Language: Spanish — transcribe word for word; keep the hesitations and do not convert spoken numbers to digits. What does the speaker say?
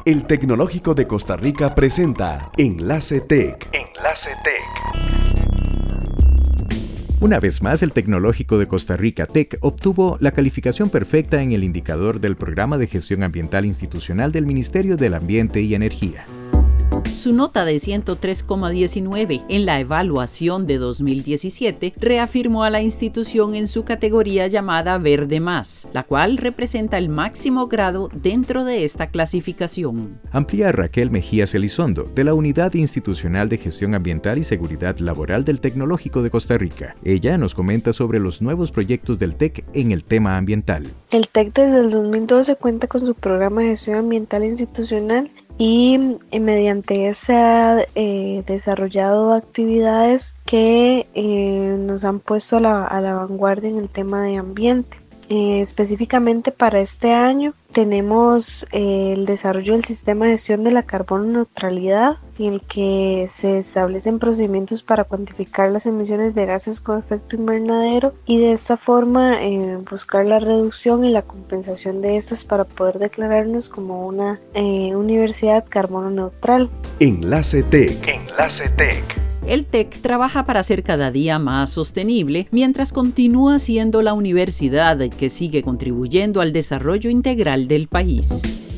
El Tecnológico de Costa Rica presenta Enlace Tech. Enlace Tech. Una vez más, el Tecnológico de Costa Rica Tech obtuvo la calificación perfecta en el indicador del Programa de Gestión Ambiental Institucional del Ministerio del Ambiente y Energía. Su nota de ciento tres coma diecinueve en la evaluación de dos mil diecisiete reafirmó a la institución en su categoría llamada Verde Más, la cual representa el máximo grado dentro de esta clasificación. Amplía Raquel Mejías Elizondo, de la Unidad Institucional de Gestión Ambiental y Seguridad Laboral del Tecnológico de Costa Rica. Ella nos comenta sobre los nuevos proyectos del T E C en el tema ambiental. El T E C desde el dos mil doce cuenta con su programa de gestión ambiental institucional y eh, mediante ese ha eh, desarrollado actividades que eh, nos han puesto a la, a la vanguardia en el tema de ambiente. Eh, específicamente para este año tenemos eh, el desarrollo del sistema de gestión de la carbono neutralidad, en el que se establecen procedimientos para cuantificar las emisiones de gases con efecto invernadero y de esta forma eh, buscar la reducción y la compensación de estas para poder declararnos como una eh, universidad carbono neutral. Enlace Tech. Enlace Tech. El T E C trabaja para ser cada día más sostenible mientras continúa siendo la universidad que sigue contribuyendo al desarrollo integral del país.